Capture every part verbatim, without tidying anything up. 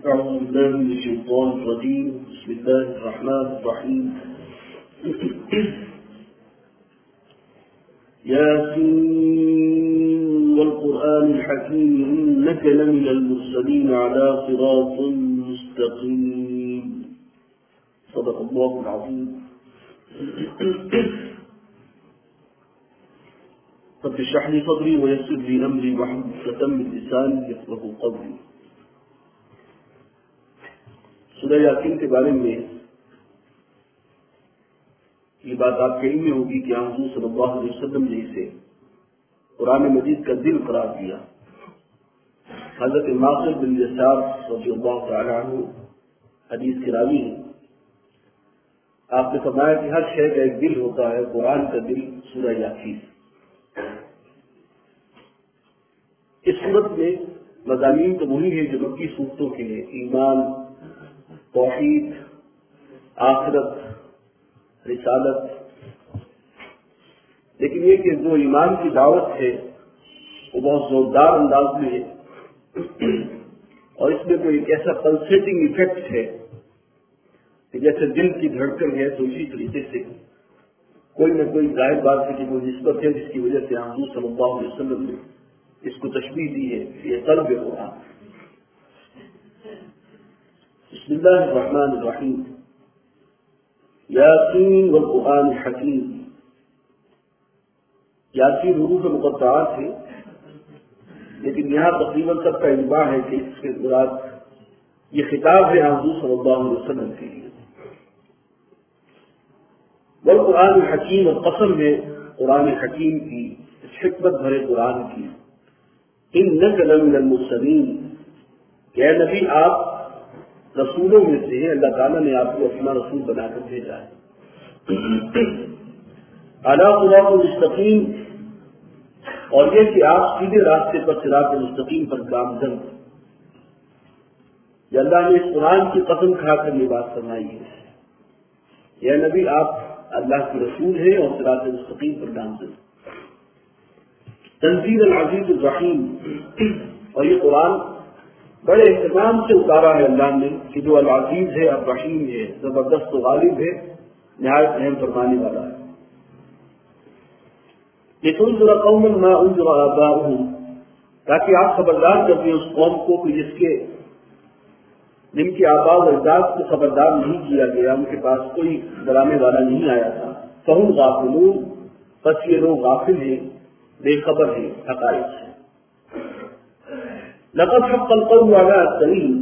أعوذ بالله من الشيطان الرجيم. بسم الله الرحمن الرحيم. ياسين والقرآن الحكيم إنك لمن المرسلين على صراط مستقيم. صدق الله العظيم. رب اشرح لي صدري ويسر لي أمري واحلل عقدة من لساني يفقهوا قولي. سورہ یاسین کے بارے میں یہ بات آپ کے علم میں ہوگی کہ حضور صلی اللہ علیہ وسلم نے اسے قرآن مجید کا دل قرار دیا. حضرت ماقل بن یسار رضی اللہ تعالیٰ عنہ حدیث کے راوی ہیں. آپ نے فرمایا کہ ہر شے کا ایک دل ہوتا ہے، قرآن کا دل سورہ یاسین. اس صورت میں مضامین تو وہی ہے جو مکی صورتوں کے ہیں: ایمان، توحید، آخرت، رسالت. لیکن یہ کہ جو ایمان کی دعوت ہے وہ بہت زوردار انداز میں ہے، اور اس میں کوئی ایک ایسا پلسیٹنگ ایفیکٹ ہے کہ جیسے دل کی دھڑکن ہے، تو اسی طریقے سے کوئی نہ کوئی ظاہر بات ہے کہ کوئی نسبت ہے جس کی وجہ سے حضور صلی اللہ علیہ وسلم نے اس کو تشبیہ دی ہے. یہ قلب قرآن. بسم اللہ الرحمن الرحیم. یاسین والقرآن الحکیم. یاسین حروف مقطعات ہے، لیکن یہاں تقریباً سب کا اجماع ہے کہ اس کے مراد یہ خطاب ہے حضور صلی اللہ علیہ وسلم کے لیے. والقرآن الحکیم، اور قسم ہے قرآن حکیم کی، اس حکمت بھرے قرآن کی. انک لمن المرسلین، کہ اے نبی آپ رسولوں میں سے ہیں، اللہ تعالیٰ نے آپ کو اپنا رسول بنا کر بھیجا ہے. علی صراط مستقیم، اور یہ کہ آپ سیدھے راستے پر صراط مستقیم پر گامزن. یہ اللہ نے اس قرآن کی قسم کھا کر یہ بات فرمائی ہے. یہ نبی آپ اللہ کے رسول ہیں اور صراط مستقیم پر گامزن. تنزیل العزیز الرحیم، اور یہ قرآن بڑے اہتمام سے اتارا ہے اللہ نے کہ جو العزیز ہے، الرحیم ہے، زبردست و غالب ہے، نہایت رحم فرمانے والا ہے. لتنذر قوما ما انذر آباؤهم، تاکہ آپ خبردار کر دیں اس قوم کو کہ جس کے جن کے آباء و اجداد کو خبردار نہیں کیا گیا، ان کے پاس کوئی ڈرانے والا نہیں آیا تھا. فهم غافلون، بس یہ لوگ غافل ہیں، بے خبر ہیں حقائق سے. لقد حق القول على اکثرهم،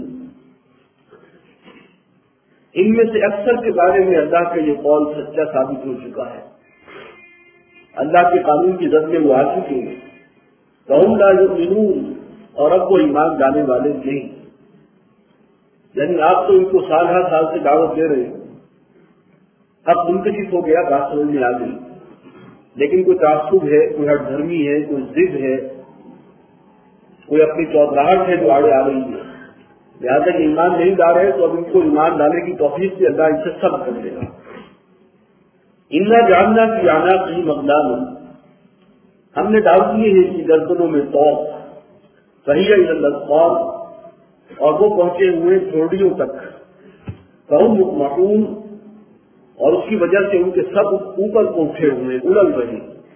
ان میں سے اکثر کے بارے میں اللہ کا یہ قول سچا ثابت ہو چکا ہے. اللہ کے قانون کی زد میں وہ آ چکے ہیں. فهم لا يؤمنون، اور اب وہ ایمان لانے والے نہیں. یعنی آپ تو ان کو سال ہر سال سے دعوت دے رہے ہیں، اب منتشف ہو گیا، بات سمجھ میں آ گئی، لیکن کوئی تعصب ہے، کوئی ہٹ دھرمی ہے، کوئی ضد ہے، کوئی اپنی چودراہٹ ہے جو آڑے آ رہی ہے. لہٰذا کہ ایمان نہیں لا رہے تو اب ان کو ایمان لانے کی توفیق سے اللہ ان سے سب کر دے گا. انا جاننا کی آنا کی مقدام، ہم نے ڈال دیے ہیں کہ گردنوں میں توق، صحیح الاذقان، اور وہ پہنچے ہوئے جھوڑیوں تک. فهم مطمئون، اور اس کی وجہ سے ان کے سب اوپر کو اٹھے ہوئے، اڑل رہے،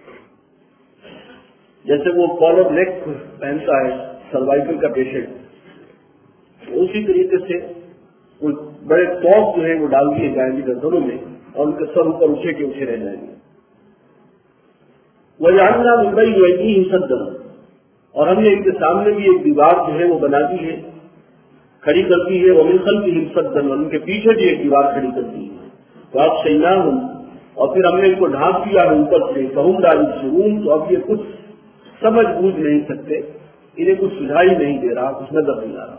جیسے وہ کالر نیک پہنتا ہے سروائکل کا پیشنٹ، اسی طریقے سے وہ بڑے توق جو ہیں وہ ڈال دیے جائیں گے گردنوں میں، اور ان کے سر اوپر اٹھے کے اٹھے رہ جائیں گے. وَجَعَلْنَا مِن بَيْنِ أَيْدِيهِمْ سَدًّا، اور ہم نے ان کے سامنے بھی ایک دیوار جو ہے وہ بنا دی ہے، کھڑی کر دی ہے. وَمِن خَلْفِهِمْ سَدًّا، اور ان کے پیچھے بھی ایک دیوار کھڑی کر دی ہے. فَأَغْشَيْنَاهُمْ، اور پھر ہم نے ان کو ڈھانپ دیا ہے اوپر سے. فَهُمْ لَا يُبْصِرُونَ، تو اب یہ کچھ سمجھ بوجھ نہیں سکتے، انہیں کچھ سجھائی نہیں دے رہا، کچھ نظر نہیں آ رہا.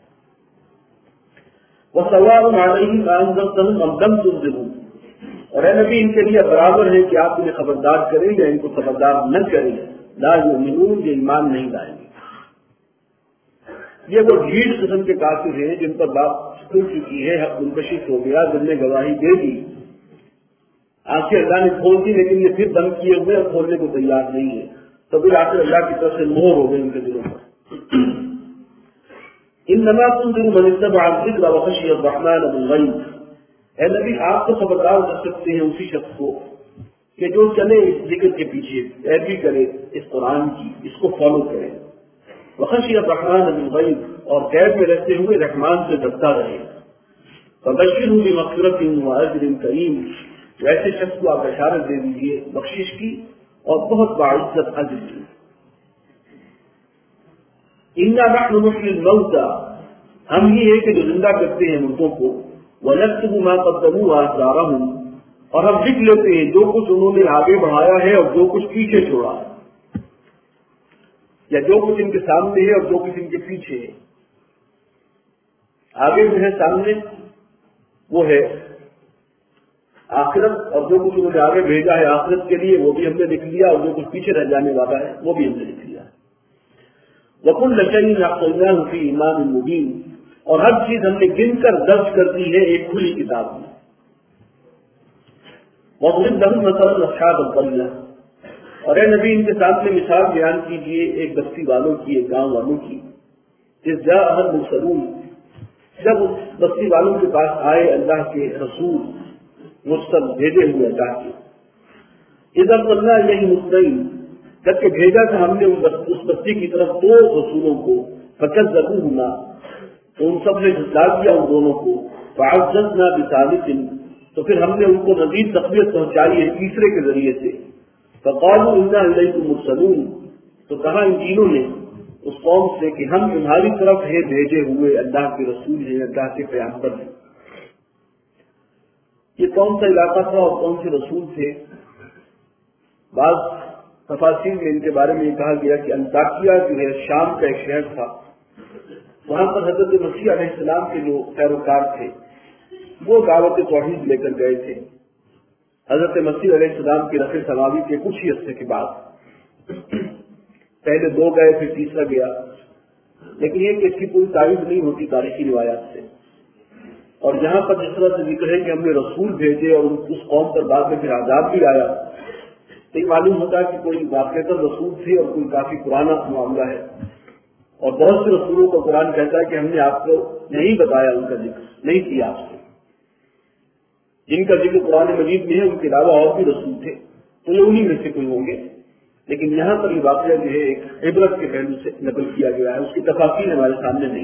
وَسَوَاءٌ عَلَيْهِمْ أَأَنذَرْتَهُمْ أَمْ لَمْ تُنذِرْهُمْ، اور اے نبی ان کے لیے برابر ہے کہ آپ انہیں خبردار کریں یا ان کو خبردار نہ کریں. لا یؤمنون، یہ ایمان نہیں لائیں گے. یہ وہ ڈھیڑ قسم کے کافر ہیں جن پر بات کھل چکی ہے، حق منکشف ہو گیا، دل نے گواہی دے دی، آنکھیں اللہ نے کھول دی، لیکن یہ پھر بند کیے ہوئے اور کھولنے کو تیار نہیں ہے. تو پھر آخر اللہ کی طرف سے مہر ہو گئی ان کے دلوں پر. انما تنذر من اتبع الذکر وخشی الرحمن بالغیب، اے نبی آپ تو خبردار کر سکتے ہیں اسی شخص کو کہ جو چلے اس ذکر کے پیچھے، پیروی کرے اس قرآن کی، اس کو فالو کرے، وخشی الرحمن بالغیب، اور غیب میں رہتے ہوئے رحمان سے ڈرتا رہے، فبشرہ بمغفرۃ واجر کریم، ویسے شخص کو آپ بشارت دے دیجیے بخشش کی اور بہت باعزت اجر کی۔ انا نحن نحیی الموتى، ہم ہی ہے کہ جو زندہ کرتے ہیں مردوں کو، ونکتب ما قدموا وآثارهم، اور ہم لکھ لیتے ہیں جو کچھ انہوں نے آگے بڑھایا ہے اور جو کچھ پیچھے چھوڑا ہے، یا جو کچھ ان کے سامنے ہے اور جو کچھ ان کے پیچھے ہے۔ آگے جو ہے سامنے وہ ہے آخرت، اور جو کچھ انہوں نے آگے بھیجا ہے آخرت کے لیے وہ بھی ہم نے لکھ لیا، اور جو کچھ پیچھے رہ جانے والا ہے وہ بھی ہم نے لکھ لیا۔ وَكُلَّ شَيْءٍ أَحْصَيْنَاهُ فِي إِمَامٍ مُبِينٍ، اور ہر چیز ہم نے گن کر درج کر دی ہے ایک کھلی کتاب میں۔ وَاضْرِبْ لَهُمْ مَثَلًا أَصْحَابَ الْقَرْيَةِ، اور اے نبی ان کے سامنے مثال بیان کیجیے ایک بستی والوں کی، ایک گاؤں والوں کی، إِذْ جَاءَهَا الْمُرْسَلُونَ، جب اس بستی والوں کے پاس آئے اللہ کے رسول مرسل بھیجے ہوئے اللہ کے، إِذْ أَرْسَلْنَا إِلَيْهِمُ اثْنَيْنِ، جبکہ بھیجا تھا ہم نے اس بستی کی طرف دو رسولوں کو، فَكَذَّبُوهُمَا، تو ان سب نے جھٹلا دیا ان دونوں کو، فَعَزَّزْنَا بِثَالِثٍ، تو پھر ہم نے ان کو مزید تقویت پہنچائی ہے تیسرے کے ذریعے سے، فَقَالُوا إِنَّا إِلَيْكُمْ مُرْسَلُونَ، تو کہا ان تینوں نے اس قوم سے کہ ہم تمہاری طرف ہے بھیجے ہوئے اللہ کے رسول ہیں، اللہ کے پیغمبر ہیں۔ یہ کون سا علاقہ تھا اور کون سے رسول تھے؟ بعض تفاصیر میں ان کے بارے میں یہ کہا گیا کہ انطاکیہ جو ہے شام کا ایک شہر تھا، وہاں پر حضرت مسیح علیہ السلام کے جو پیروکار تھے وہ دعوت توحید لے کر گئے تھے حضرت مسیح علیہ السلام کے رفع سماوی کے کچھ ہی عرصے کے بعد۔ پہلے دو گئے پھر تیسرا گیا، لیکن یہ کہ اس کی کوئی تعریف نہیں ہوتی تاریخی روایات سے۔ اور یہاں پر جس طرح سے ذکر ہے کہ ہم نے رسول بھیجے اور اس قوم پر بعد میں پھر عذاب بھی آیا، تو یہ معلوم ہوتا ہے کہ کوئی واقعہ رسول تھے اور کوئی کافی پرانا معاملہ ہے، اور بہت سے رسولوں کو قرآن کہتا ہے کہ ہم نے آپ کو نہیں بتایا، ان کا ذکر نہیں کیا آپ سے۔ جن کا ذکر قرآن مجید میں ہے ان کے علاوہ اور بھی رسول تھے، تو یہ انہی میں سے کوئی ہوں گے، لیکن یہاں پر یہ واقعہ جو ہے ایک عبرت کے پہلو سے نقل کیا گیا ہے، اس کی تفاصیل ہمارے سامنے نہیں۔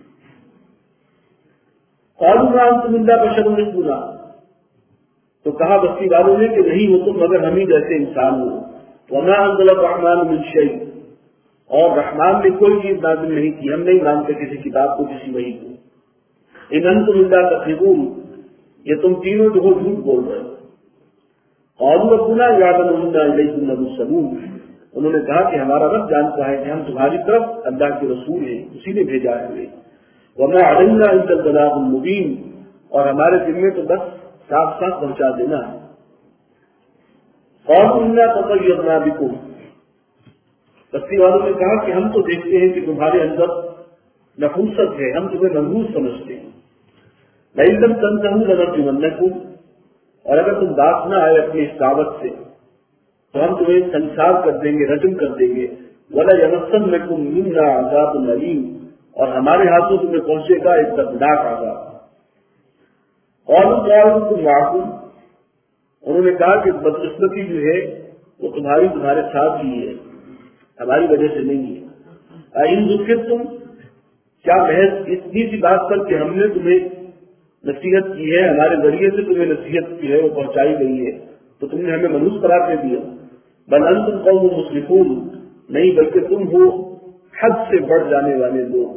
قالوا ما انتم الا بشر مثلنا، تو کہا بستی والوں نے کہ نہیں ہو تم مگر ہم ہی جیسے انسان ہو، وما انزل الرحمن من شیء، اور رحمان نے کوئی چیز نازل نہیں کی، ہم نہیں مانتے کسی کتاب کو، کسی وحی کو۔ ان انتم الا تکذبون، یہ تم تینوں جو ہو جھوٹ بول رہے ہو۔ قالوا ربنا یعلم انا الیکم لمرسلون، انہوں نے کہا کہ ہمارا رب جانتا ہے کہ ہم تمہاری طرف اللہ کے رسول ہیں، اسی نے بھیجا ہے۔ وما علینا الا البلاغ المبین، اور ہمارے ذمے تو بس صاف صاف پہنچا دینا ہے۔ قالوا انا تطیرنا بکم، بستی والوں نے کہا کہ ہم تو دیکھتے ہیں کہ تمہارے اندر نفوست ہے، ہم تمہیں منحوس سمجھتے ہیں۔ لئن لم تنتهوا لنرجمنکم، اور اگر تم باز نہ آئے اپنی اس دعوت سے تو ہم تمہیں سنسار کر دیں گے، رجم کر دیں گے۔ وَلَيَمَسَّنَّكُم مِّنَّا عَذَابٌ أَلِيمٌ، اور ہمارے ہاتھوں تمہیں پہنچے گا ایک دردناک عذاب۔ قَالُوا طَائِرُكُمْ مَعَكُمْ، انہوں نے کہا کہ بدقسمتی جو ہے وہ تمہاری تمہارے ساتھ ہی ہے، ہماری وجہ سے نہیں ہے۔ اَإِن ذُكِّرْتُمْ، کیا محض اتنی سی بات پر کہ ہم نے تمہیں نصیحت کی ہے، ہمارے ذریعے سے تمہیں نصیحت کی ہے، وہ پہنچائی گئی ہے، تو تم نے ہمیں منحوس قرار دے دیا۔ بل انتم قوم مسرفون، نہیں بلکہ تم ہو حد سے بڑھ جانے والے لوگ۔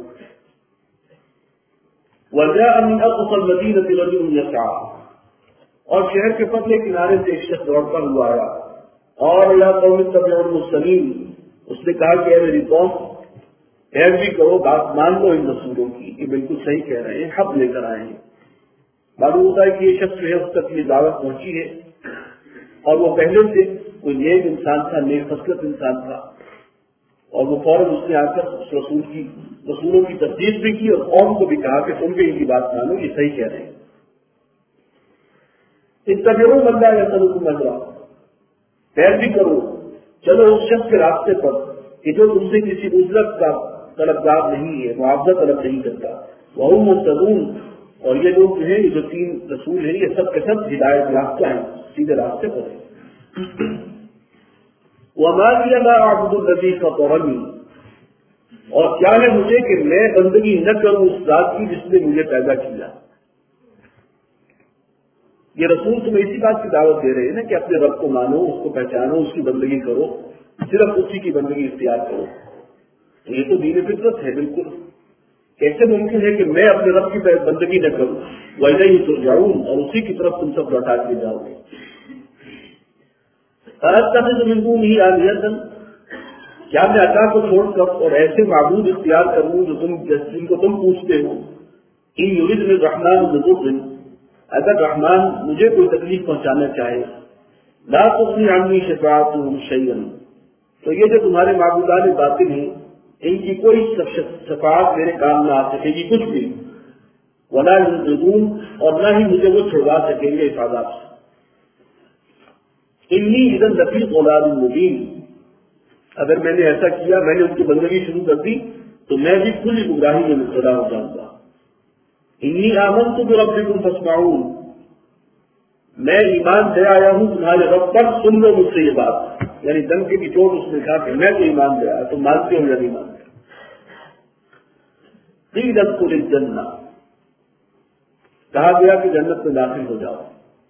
وجاء من اقصى المدينة رجل يسعى، اور شہر کے پتلے کنارے سے ایک شخص دوڑتا ہوا آیا، اور یا قوم اتبعوا المرسلین، اس نے کہا کہ اے میری قوم پیروی کرو، بات مان لو ان رسولوں کی، یہ بالکل صحیح کہہ رہے ہیں، حق لے کر آئے ہیں۔ معلوم ہوتا ہے کہ یہ شخص جو ہے اس تک یہ دعوت پہنچی ہے، اور وہ پہلے سے کوئی نیک انسان تھا، نیک خصلت انسان تھا، اور وہ فوراً اس نے آ کر اس رسول کی رسولوں کی تصدیق بھی کی اور قوم کو بھی کہا کہ تم بھی ان کی بات مانو، یہ صحیح کہہ رہے ہیں۔ اتبعوا من لا يسألكم أجرا، پیروی کرو، چلو اس شخص کے راستے پر کہ جو تم سے کسی اجرت کا طلبگار نہیں ہے، معاوضہ طلب نہیں کرتا. وہم مہتدون، اور یہ لوگ جو ہیں، یہ جو تین رسول ہیں، یہ سب کے سب ہدایت یافتہ ہیں، سیدھے راستے پر ہیں. وما لي لا اعبد الذي فطرني، اور کیا ہے مجھے کہ میں بندگی نہ کروں اس ذات کی جس نے مجھے پیدا کیا. یہ رسول تمہیں اسی بات کی دعوت دے رہے ہیں نا کہ اپنے رب کو مانو، اس کو پہچانو، اس کی بندگی کرو، صرف اسی کی بندگی اختیار کرو. یہ تو دین فطرت ہے. بالکل کیسے ممکن ہے کہ میں اپنے رب کی بندگی نہ کروں؟ وَإِلَيْهِ تُرْجَعُونَ، اور اسی کی طرف تم سب لوٹا کے جاؤ گے. أَتَّخِذُ مِن دُونِهِ آلِهَةً، کیا میں عطا کو چھوڑ کر اور ایسے معبود اختیار کروں جو تم جن کو تم پوچھتے ہو؟ إِن يُرِدْنِ الرَّحْمَٰنُ بِضُرٍّ، اگر رحمان مجھے کوئی تکلیف پہنچانا چاہے، لا تغنی عنی شفاعتهم شیئا، تو یہ جو تمہارے معبودان باطل ہیں ان کی کوئی شفاعت میرے کام نہ آ سکے گی کچھ بھی. ولا ينقذون، اور نہ ہی مجھے وہ چھڑوا سکیں گے اس عذاب سے. انی اذا لفی ضلال مبین، اگر میں نے ایسا کیا، میں نے ان کی بندگی شروع کر دی تو میں بھی کھلی گمراہی میں مبتلا ہو جاؤں گا. انی آمنت بربکم فاسمعون، میں ایمان لے آیا ہوں تمہارے رب پر، سن لو مجھ سے یہ بات. یعنی دنکے کی چوٹ اس نے کہا کہ میں تو ایمان لے آیا، تم مانتے ہو یا نہیں مانتے. قیل ادخلوا الجنہ، کہا گیا کہ جنت میں داخل ہو جاؤ.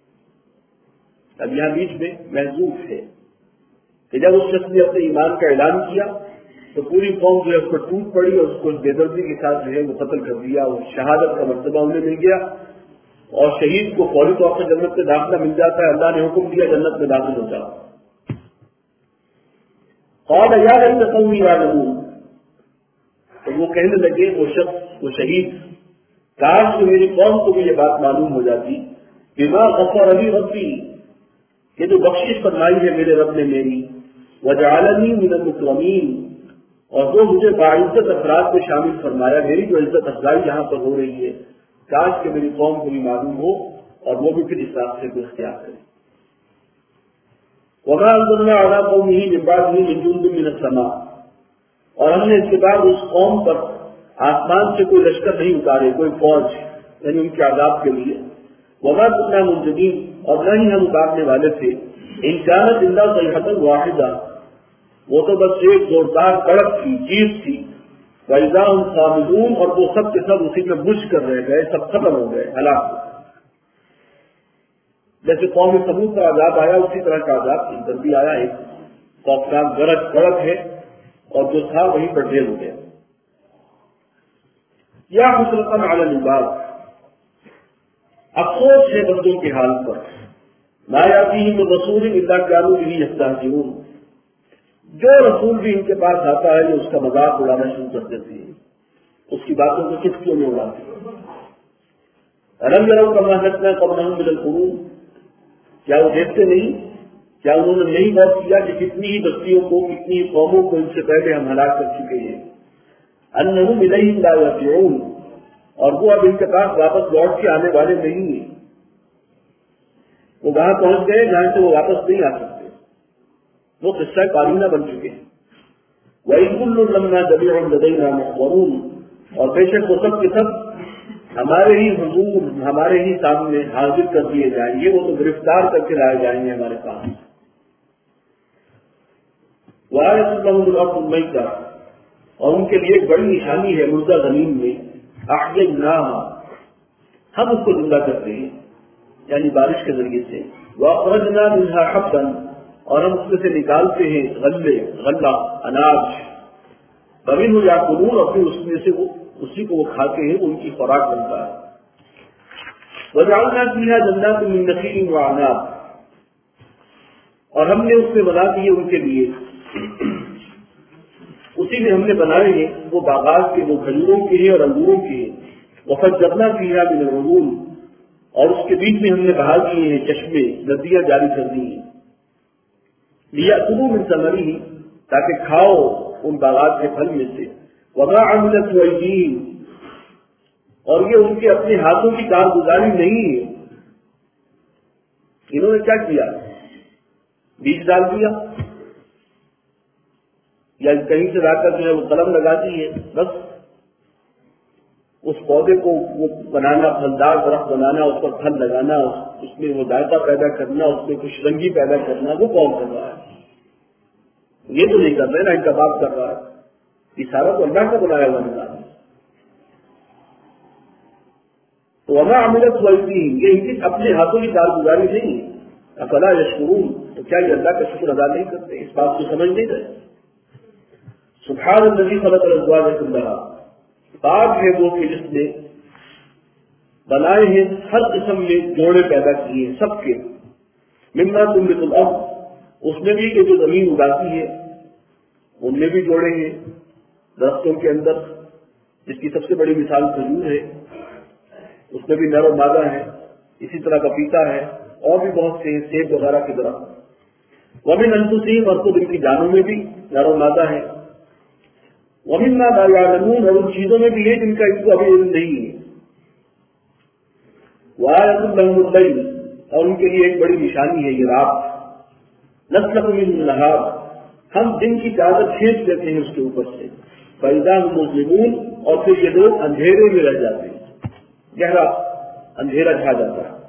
اب یہاں بیچ میں محذوف ہے کہ جب اس شخص نے اپنے ایمان کا اعلان کیا تو پوری قوم جو ہے اس پر ٹوٹ پڑی اور اس کو بے دردی کے ساتھ جو ہے وہ قتل کر دیا. اور شہادت کا مرتبہ انہیں مل گیا اور شہید کو فوری طور پر جنت میں داخلہ مل جاتا ہے. اللہ نے حکم دیا جنت میں داخل ہو جاؤ. قال یا لیت قومی یعلمون، تو وہ کہنے لگے وہ شخص وہ شہید، کاش کہ میری قوم کو بھی یہ بات معلوم ہو جاتی بما غفر لی ربی، یہ جو بخشش فرمائی ہے میرے رب نے میری، وجعلنی من المکرمین، اور وہ مجھے باعزت افراد میں شامل فرمایا، میری جو عزت افزائی یہاں پر ہو رہی ہے، کاش کہ میری قوم کو بھی معلوم ہو اور وہ بھی پھر اس راستے کو اختیار کرے. وما انزلنا علی قومہ من بعدہ من جند من السماء، اور ہم نے اس کے بعد اس قوم پر آسمان سے کوئی لشکر نہیں اتارے، کوئی فوج، یعنی ان کے عذاب کے لیے. وما كنا منذرین، اور نہ ہی ہم اتارنے والے تھے. ان كانت الا صیحۃ واحدہ، وہ تو بس ایک زوردار کڑک تھی، چیز تھی. وَإِذَا هُمْ خَامِدُونَ، اور وہ سب کے سب اسی میں بجھ کر رہ گئے، سب ختم ہو گئے، ہلاک ہو گئے. جیسے قوم سمود کا عذاب آیا اسی طرح کا عذاب ان پر بھی آیا. ایک خوفناک گرج کڑک ہے اور جو تھا وہیں پر ڈھیر ہو گیا. یا حسرتاً علی العباد، افسوس ہے بندوں کے حال پر. لا یاتیہم الرسول الا کانوا بہ یستہزئون، جو رسول بھی ان کے پاس آتا ہے یہ اس کا مذاق اڑانا شروع کر دیتے ہیں، اس کی باتوں کو چٹکیوں میں اڑاتے ہیں. الم یروا کما اہلکنا قبلہم من القرون، کیا وہ دیکھتے نہیں، کیا انہوں نے نہیں غور کیا کہ کتنی ہی بستیوں کو، کتنی ہی قوموں کو ان سے پہلے ہم ہلاک کر چکے ہیں. انہم الیہم لا یرجعون، اور وہ اب ان کے پاس واپس لوٹ کے آنے والے نہیں ہیں. وہ وہاں پہنچ گئے جہاں سے وہ واپس نہیں آ سکتے، وہ قصہ کارینہ بن چکے ہیں. وَإِن كُلٌّ لَمَّا جَمِيعٌ لَدَيْنَا مُحْضَرُونَ، اور بے شک وہ سب کے سب ہمارے ہی حضور، ہمارے ہی سامنے حاضر کر دیے جائیں گے، وہ تو گرفتار کر کے لائے جائیں گے ہمارے پاس. وَآيَةٌ لَهُمُ الْأَرْضُ الْمَيْتَةُ، اور ان کے لیے ایک بڑی نشانی ہے مردہ زمین میں. أَحْيَيْنَاهَا، ہم اس کو زندہ کرتے ہیں یعنی بارش کے ذریعے سے. وَأَخْرَجْنَا مِنْهَا حَبًّا، اور ہم اس میں سے نکالتے ہیں غلے، غلہ، اناج. فَمِنْهُ يَأْكُلُونَ، اور پھر اس میں سے وہ اسی کو وہ کھاتے ہیں، ان کی خوراک بنتا ہے. وَجَعَلْنَا فِيهَا جَنَّاتٍ مِّن نَخِيلٍ وَأَعْنَابٍ، اور ہم نے اس میں بنا دیے ان کے لیے، اسی میں ہم نے بنائے ہیں وہ باغات کے، جو کھجوروں کے ہیں اور انگوروں کے ہیں. وَفَجَّرْنَا فِيهَا مِنَ الْعُيُونِ، اور اس کے بیچ میں ہم نے بہا دیے ہیں چشمے، ندیاں جاری کر دی ہیں. لِيَأْكُلُوا مِن ثَمَرِهِ، تاکہ کھاؤ ان باغات کے پھل میں سے. وَمَا عَمِلَتْهُ أَيْدِيهِمْ، اور یہ ان کے اپنے ہاتھوں کی کارگزاری نہیں ہے. انہوں نے کیا کیا؟ بیج ڈال دیا، یا کہیں سے لا کر جو ہے وہ قلم لگاتی ہے، بس اس پودے کو وہ بنانا، پھلدار درخت بنانا، اس پر پھل لگانا، اس میں وہ ذائقہ پیدا کرنا، اس میں کچھ رنگی پیدا کرنا، وہ کون کر رہا ہے؟ یہ تو نہیں کر رہے نا، انتخاب کر رہا ہے، یہ سارا تو اللہ کا بنایا ہوا نظام ہے۔ تو وما عملت ایدیہم، یہ ان کی اپنے ہاتھوں کی کارگزاری نہیں ہے، افلا یشکرون، تو کیا یہ اللہ کا شکر ادا نہیں کرتے، اس بات کو سمجھ نہیں رہے؟ سبحان الذی خلق الازواج کلھا، پاک ہے وہ کہ جس نے بنائے ہیں ہر قسم میں جوڑے پیدا کیے ہیں سب کے، مما تنبت الارض، اس میں بھی کہ جو زمین اگاتی ہے ان میں بھی جوڑے ہیں، درختوں کے اندر جس کی سب سے بڑی مثال کھجور ہے، اس میں بھی نر و مادہ ہے، اسی طرح پپیتا ہے، اور بھی بہت سے سیب وغیرہ کی درخت، ومن انفسہم، اور خود ان کی جانوں میں بھی نر و مادہ ہے، ومما لا یعلمون، اور ان چیزوں میں بھی ہے جن کا ان کو ابھی علم نہیں ہے، وآیۃ لہم اللیل، اور ان کے لیے ایک بڑی نشانی ہے یہ رات، نسلخ منہ النہار، ہم دن کی چادر کھینچ لیتے ہیں اس کے اوپر سے، فإذا هم مظلمون، اور پھر یہ لوگ اندھیرے میں رہ جاتے ہیں، گہرا اندھیرا چھا جاتا ہے،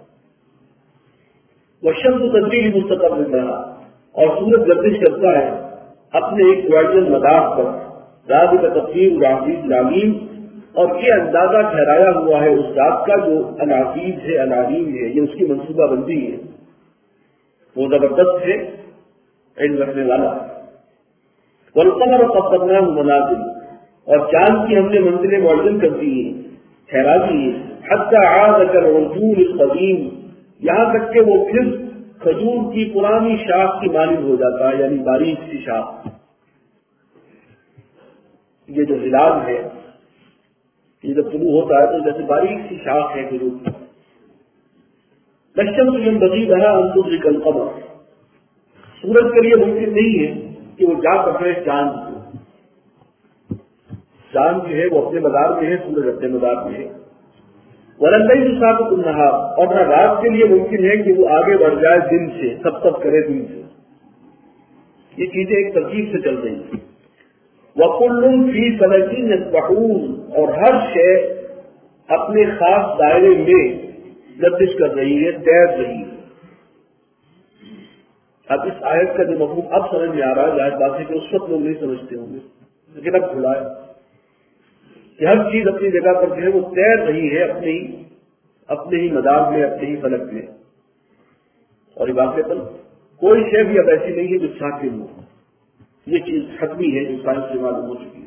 والشمس تجری لمستقر لها، اور سورج گردش کرتا ہے اپنے ایک معین مدار پر، ذالک تقدیر العزیز العلیم، اور یہ اندازہ ٹھہرایا ہوا ہے اس ذات کا جو العزیز ہے العلیم ہے، یہ اس کی منصوبہ بندی ہے، وہ زبردست ہے، علم رکھنے والا۔ والقمر قدرناہ منازل، اور چاند کی ہم نے منزلیں معین کر دی ہیں، ٹھہرا دی ہیں، حتی عاد کالعرجون القدیم، یہاں تک کہ وہ پھر کھجور کی پرانی شاخ کی مانند ہو جاتا ہے، یعنی باریک سی شاخ۔ یہ جو ہلال ہے یہ جب شروع ہوتا ہے تو جیسے باریک سی شاخ ہے کھجور کی۔ للشمس ينبغي لها ان تدرك القمر، سورج کے لیے ممکن نہیں ہے کہ وہ جا پکڑے چاند کو، چاند جو ہے وہ اپنے مدار میں ہے، سورج اپنے مدار میں ہے۔ وَلَلَّيْلُ سَابِقُ النَّهَارِ، اور نہ رات کے لیے ممکن ہے کہ وہ آگے بڑھ جائے دن سے، سب سب کرے دن سے، یہ چیزیں ایک ترتیب سے چل رہی ہیں۔ وَكُلٌّ فِي فَلَكٍ يَسْبَحُونَ، اور ہر شے اپنے خاص دائرے میں گردش کر رہی ہے، تیر رہی ہے۔ اب اس آیت کا جو مفہوم اب سمجھ میں آ رہا ہے، ظاہر بات ہے کہ اس وقت لوگ نہیں سمجھتے ہوں گے، لیکن اب کھلا ہے کہ ہر چیز اپنی جگہ پر جو ہے وہ تیر رہی ہے، اپنے ہی اپنے ہی مدار میں، اپنے ہی فلک میں، اور یہ واقع پر کوئی شے بھی اب ایسی نہیں ہے جو ساکن ہو، یہ چیز حتمی ہے جو سائنس سے معلوم ہو چکی ہے۔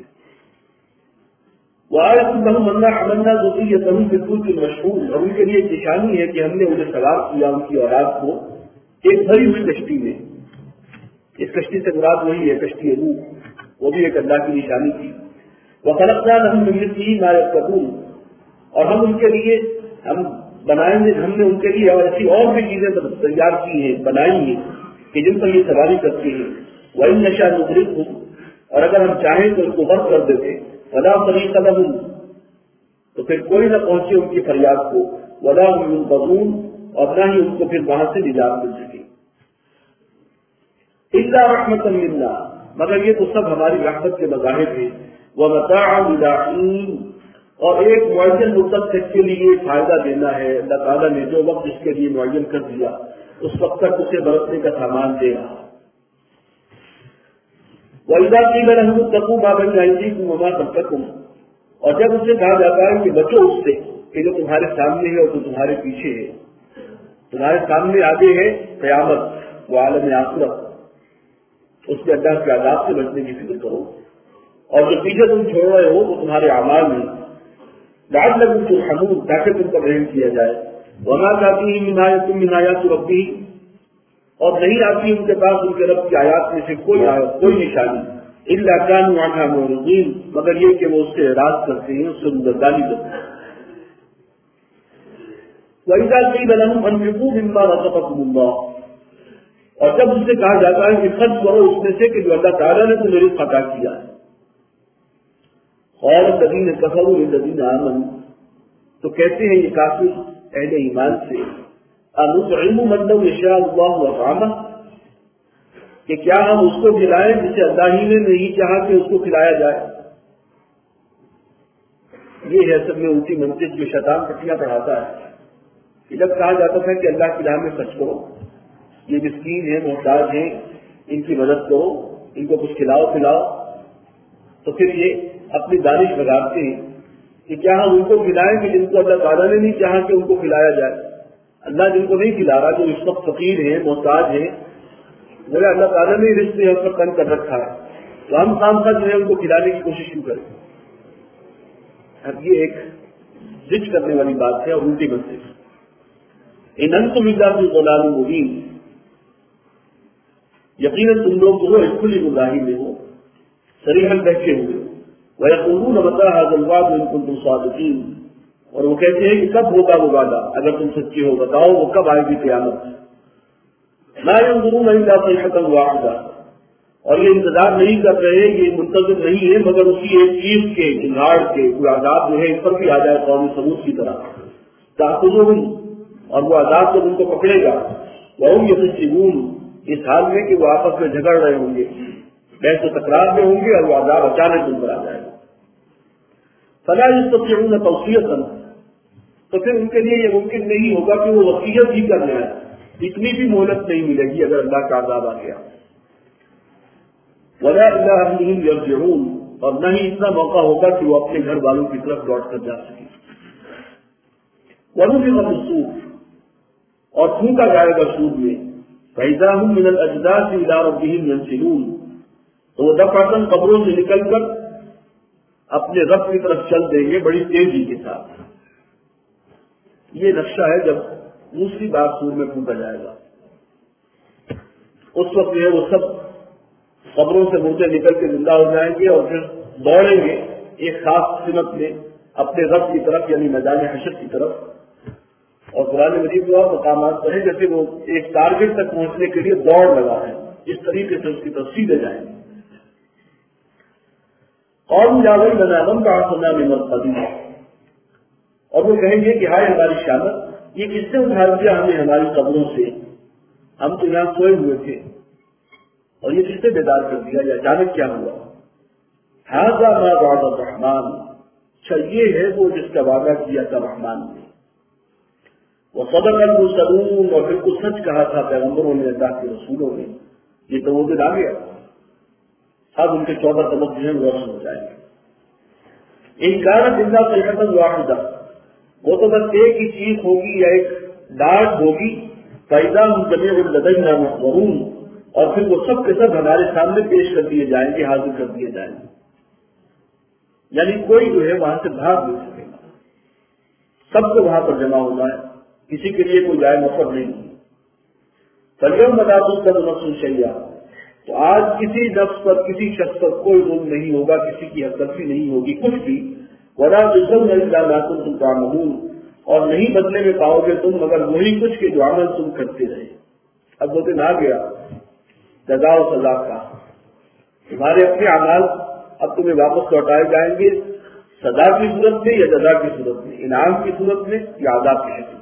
وَآیَةٌ لَهُمْ أَنَّا حَمَلْنَا ذُرِّيَّتَهُمْ فِي الْفُلْكِ الْمَشْحُونِ، اور ان کے لیے ایک نشانی ہے کہ ہم نے انہیں سوار کیا، ان کی اولاد کو ایک بھری ہوئی کشتی میں۔ اس کشتی سے مراد وہی ہے کشتی نوح، وہ بھی ایک اللہ کی نشانی تھی۔ وَخَلَقْنَا لَهُم مِّن مِّثْلِهِ مَا يَرْكَبُونَ، اور ہم ان کے لیے ہم بنائیں گے، ہم نے ان کے لیے اور ایسی اور بھی چیزیں تیار کی ہیں، بنائی ہیں کہ جن پر یہ سواری کرتے ہیں۔ وَإِن نَّشَأْ نُغْرِقْهُمْ، اور اگر ہم چاہیں تو اس کو غرق کر دیتے، وَلَا طَرِيقَ لَهُمْ، تو پھر کوئی نہ پہنچے ان کی فریاد کو، وَلَا هُمْ يُنقَذُونَ، اور نہ ہی ان کو پھر وہاں سے نجات مل سکے۔ إِلَّا رَحْمَةً مِّنَّا، مگر یہ تو سب ہماری رحمت کے مظاہر ہیں، وَمَتَاعًا إِلَىٰ حِينٍ، اور ایک معین مدت تک کے لیے فائدہ دینا ہے، اللہ تعالیٰ نے جو وقت اس کے لیے معین کر دیا اس وقت تک اسے برتنے کا سامان دے رہا۔ وَإِذَا قِيلَ لَهُمُ اتَّقُوا مَا بَيْنَ أَيْدِيكُمْ وَمَا خَلْفَكُمْ، اور جب اسے کہا جاتا ہے کہ بچو اس سے کہ جو تمہارے سامنے ہے اور جو تمہارے پیچھے ہے، تمہارے سامنے آگے ہے قیامت وہ عالم آخرت، اس میں اللہ کے عذاب سے بچنے کی فکر کرو، اور جو پیچھے تم چھوڑ رہے ہو وہ تمہارے اعمال ہیں، لعلکم ترحمون، تاکہ تم پر رحم کیا جائے۔ وما تأتیہم من آیۃ من آیات ربہم، اور نہیں آتی ان کے پاس ان کے رب کی آیات میں سے کوئی آیت، کوئی نشانی، الا كانوا عنها معرضین، مگر یہ کہ وہ اس سے اعراض کرتے ہیں، اس سے مدردانی کرتے ہیں۔ وَإِذَا قِيلَ لَهُمْ أَنفِقُوا مِمَّا رَزَقَكُمُ اللَّهُ، اور جب ان سے کہا جاتا ہے کہ خرچ کرو اس میں سے کہ جو اللہ تعالیٰ نے تمہیں رزق عطا کیا ہے، قَالَ الَّذِينَ كَفَرُوا لِلَّذِينَ آمَنُوا، تو کہتے ہیں یہ کافر اہل ایمان سے، أَنُطْعِمُ مَن لَّوْ يَشَاءُ اللَّهُ أَطْعَمَهُ، کہ کیا ہم اس کو کھلائیں جسے اللہ ہی نے نہیں چاہا کہ اس کو کھلایا جائے؟ یہ ہے سب میں الٹی منطق جو شیطان پٹیاں پڑھاتا ہے کہ جب کہا جاتا تھا کہ اللہ کی راہ میں خرچ کرو، یہ مسکین ہیں، محتاج ہیں، ان کی مدد کرو، ان کو کچھ کھلاؤ پلاؤ، تو پھر یہ اپنی دانش بگاڑتے ہیں کہ کیا ہم ان کو کھلائیں کہ جن کو اللہ تعالیٰ نے نہیں چاہا کہ ان کو کھلایا جائے۔ اللہ جن کو نہیں کھلا رہا، جو اس وقت فقیر ہیں، محتاج ہیں، بولے اللہ تعالیٰ نے رزق میں پر تنگ کر رکھا ہے، تو ہم کام کا جو ہے ان کو کھلانے کی کوشش کیوں کریں؟ اب یہ ایک زج کرنے والی بات ہے اور الٹی بنتے ہیں۔ ان انتم الا فی ضلال مبین، یقیناً تم لوگ جو ہو کھلی گمراہی میں ہو، صریحاً بہکے ہوئے ہو۔ وَيَقُولُونَ مَتَىٰ هَٰذَا الْوَعْدُ إِن كُنتُمْ صَادِقِينَ، اور وہ کہتے ہیں کہ کب ہوگا وہ وعدہ اگر تم سچے ہو، بتاؤ وہ کب آئے گی قیامت۔ لَا يَنظُرُونَ إِلَّا صَيْحَةً وَاحِدَةً، اور یہ انتظار نہیں کر رہے، یہ منتظر نہیں ہے مگر اسی ایک چیز کے، چنگاڑ کے، کوئی عذاب جو ہے اس پر بھی آ جائے قوم ثمود کی طرح۔ تَأْخُذُهُمْ، اور وہ عذاب جب ان کو پکڑے گا، وَهُمْ يَخْتَصِمُونَ، اس حال میں کہ وہ آپس میں جھگڑ رہے ہوں گے، بحث و تکرار میں ہوں گے، اور وہ عذاب اچانک ان پر آ جائے گا۔ فَلَا يَسْتَطِيعُونَ تَوْصِيَةً، تو پھر ان کے لیے یہ ممکن نہیں ہوگا کہ وہ وصیت ہی کر لیں، اتنی بھی مہلت نہیں ملے گی اگر اللہ کا عذاب آ گیا۔ وَلَا إِلَىٰ أَهْلِهِمْ يَرْجِعُونَ، اور نہ ہی اتنا موقع ہوگا کہ وہ اپنے گھر والوں کی طرف لوٹ کر جا سکے۔ وَنُفِخَ فِي الصُّورِ، اور پھونکا جائے گا سور میں، فَإِذَا هُم مِّنَ الْأَجْدَاثِ إِلَىٰ رَبِّهِمْ يَنسِلُونَ، تو وہ دفعتاً قبروں سے نکل کر اپنے رب کی طرف چل دیں گے بڑی تیزی کے ساتھ۔ یہ نقشہ ہے جب دوسری بار سور میں پھونکا جائے گا، اس وقت جو ہے وہ سب قبروں سے مردے نکل کے زندہ ہو جائیں گے اور پھر دوڑیں گے ایک خاص سمت میں اپنے رب کی طرف، یعنی میدان حشر کی طرف۔ اور قرآن مجید میں اور مقامات پر ہے جیسے وہ ایک ٹارگیٹ تک پہنچنے کے لیے دوڑ لگا ہے، اس طریقے سے اس کی طرف سیدھے جائیں گے۔ قوم جاوئی بنامن کا آسنا میں مرقدی، اور وہ کہیں گے کہ ہائے ہماری شامت، یہ کس نے اٹھا دیا ہمیں ہماری قبروں سے، ہم تو یہاں سوئے ہوئے تھے اور یہ کس نے بیدار کر دیا، یہ اچانک کیا ہوا؟ ھذا ما وعد الرحمن، اچھا یہ ہے وہ جس کا وعدہ کیا تھا رحمان نے، وصدق المرسلون، اور بالکل سچ کہا تھا پیغمبروں نے، اللہ کے رسولوں نے۔ یہ تو وہ دن آ گیا، اب ان کے چودہ طبق جو ہے روشن ہو جائیں گے۔ انکارت اللہ صیحۃ واحدہ، وہ تو بس ایک ہی چیز ہوگی یا ایک ڈانٹ ہوگی، فَإِذَا هُمْ جَمِيعٌ لَدَيْنَا مُحْضَرُونَ، اور پھر وہ سب کے سب ہمارے سامنے پیش کر دیے جائیں گے، حاضر کر دیے جائیں گے، یعنی کوئی جو ہے وہاں سے بھاگ نہیں سکے گا، سب کو وہاں پر جمع ہونا ہے، کسی کے لیے کوئی جائے مفر نہیں۔ فَالْيَوْمَ لَا تُظْلَمُ نَفْسٌ شَيْئًا، تو آج کسی نفس پر، کسی شخص پر کوئی ظلم نہیں ہوگا، کسی کی حق تلفی نہیں ہوگی کچھ بھی۔ وَلَا تُجْزَوْنَ إِلَّا مَا كُنتُمْ تَعْمَلُونَ، اور نہیں بدلے میں پاؤ گے تم مگر وہی کچھ کے جو عمل تم کرتے رہے۔ اب وہ دن آ گیا جزا و سزا کا، تمہارے اپنے اعمال اب تمہیں واپس لوٹائے جائیں گے، سزا کی صورت میں یا جزا کی صورت میں، انعام کی صورت میں یا عذاب کی شکل میں۔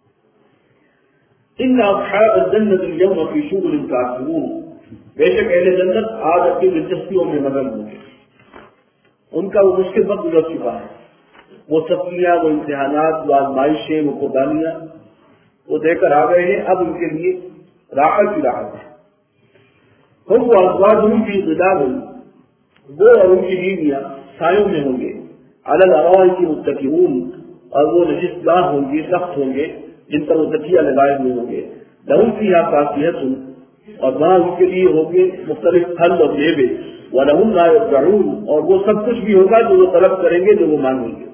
ان اصحاب الجنۃ اليوم فی شغل کاہون، بے شک اہل جنت آج اپنی دلچسپیوں میں مگن ہوں گے، ان کا وہ مشکل وقت گزر چکا ہے، وہ سختیاں، وہ امتحانات، وہ آزمائشیں، وہ قربانیاں وہ دے کر آ گئے ہیں، اب ان کے لیے راحت کی راحت ہے۔ ہم وہ ازواجہم فی ظلال، وہ اور ان کی بیویاں سایوں میں ہوں گے، علی الارائک متکئون، اور وہ نشستگاہ ہوں گی، تخت ہوں گے جن پر وہ تکیہ لگائے ہوئے ہوں گے، لہم فیہا فاکہۃ، اور وہاں ان کے لیے ہوں گے مختلف پھل اور میوے، ولہم ما یدعون، اور وہ سب کچھ بھی ہوگا جو وہ طلب کریں گے، جو وہ مانگیں گے۔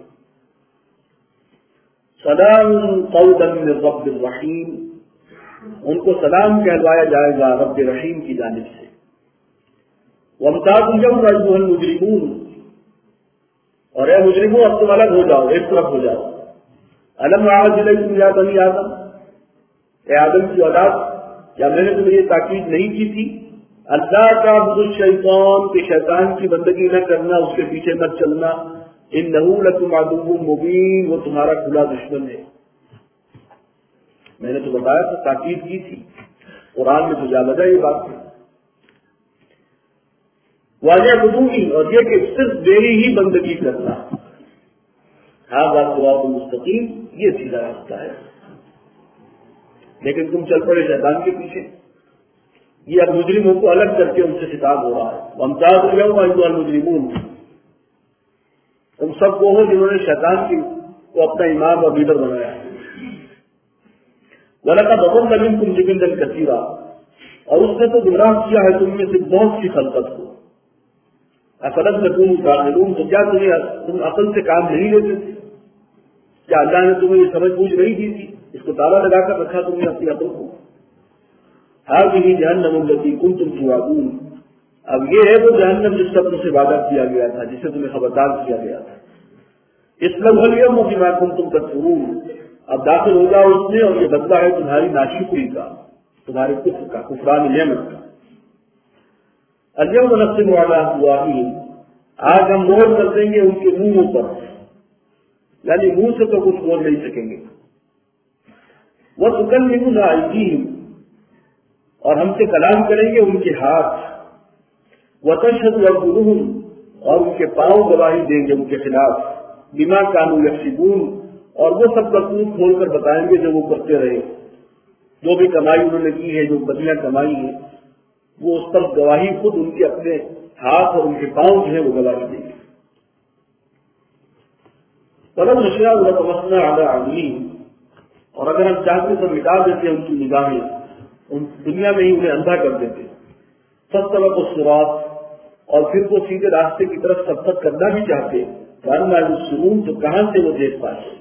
سلام قولا من رب الرحیم، ان کو سلام کہلوایا جائے گا رب رحیم کی جانب سے۔ وامتازوا اليوم ایھا المجرمون، اور اے مجرموں اب تم الگ ہو جاؤ، ایک طرف ہو جاؤ۔ الم اعہد الیکم یا بنی آدم، اے آدم کی اولاد، کیا میں نے تمہیں یہ تاکید نہیں کی تھی اللہ تعبدوا الشیطان، کہ شیطان کی بندگی نہ کرنا، اس کے پیچھے مت چلنا، انہ لکم عدو مبین، وہ تمہارا کھلا دشمن ہے۔ میں نے تو بتایا تھا، تاکید کی تھی، قرآن میں تو جا بجا یہ بات ہے۔ وَلْيَعْبُدُونِي، اور یہ کہ صرف میری ہی بندگی کرنا. ھذا صراط مستقیم، یہ سیدھا راستہ ہے. لیکن تم چل پڑے شیطان کے پیچھے. یہ اب مجرموں کو الگ کر کے ان سے خطاب ہو رہا ہے. وَامْتَازُوا الْيَوْمَ أَيُّهَا الْمُجْرِمُونَ، تم سب وہ ہو جنہوں نے شیطان کی کو اپنا امام اور لیڈر بنایا. وَلَقَدْ أَضَلَّ مِنكُمْ جِبِلًّا كَثِيرًا، اور اس نے تو گمراہ کیا ہے تم میں سے بہت سی خلقت کو. اَفَلَمْ تَكُونُوا تَعْقِلُونَ، تو کیا تمہیں تم عقل سے کام نہیں لیتے تھے؟ کیا اللہ نے تمہیں یہ سمجھ بوجھ نہیں دی تھی؟ اس کو تالا لگا کر رکھا تم نے اپنی عقل کو. هذه جہنم التي كنتم توعدون، اب یہ ہے وہ جہنم جس کا تم سے وعدہ کیا گیا تھا، جسے تمہیں خبردار کیا گیا تھا. اصلوها اليوم بما كنتم تكفرون، اب داخل ہو جاؤ اس میں، اور یہ بدلہ ہے تمہاری ناشکری کا، تمہارے کفر کا، کفران نعمت کا. اليوم نختم على افواههم، آج ہم مہر کر دیں گے ان کے منہوں پر، یعنی منہ سے تو کچھ بول نہیں سکیں گے. وَتُكَلِّمُنَا أَيْدِيهِمْ، اور ہم سے کلام کریں گے ان کے ہاتھ. وَتَشْهَدُ أَرْجُلُهُمْ، اور ان کے پاؤں گواہی دیں گے ان کے خلاف. بِمَا كَانُوا يَكْسِبُونَ، اور وہ سب کرتوت کھول کر بتائیں گے جو وہ کرتے رہے. جو بھی کمائی انہوں نے کی ہے، جو بدلیاں کمائی ہیں، وہ اس پر گواہی خود ان کے اپنے ہاتھ اور ان کے پاؤں جو ہے وہ گواہی دیں گے. وَلَوْ نَشَاءُ لَطَمَسْنَا عَلَىٰ أَعْيُنِهِمْ، اور اگر ہم چاہتے تو مٹا دیتے ان کی نگاہیں، ان دنیا میں ہی انہیں اندھا کر دیتے. فَاسْتَبَقُوا الصِّرَاطَ، اور پھر وہ سیدھے راستے کی طرف سبقت کرنا بھی چاہتے، فَأَنَّىٰ يُبْصِرُونَ، تو کہاں سے وہ دیکھ پاتے.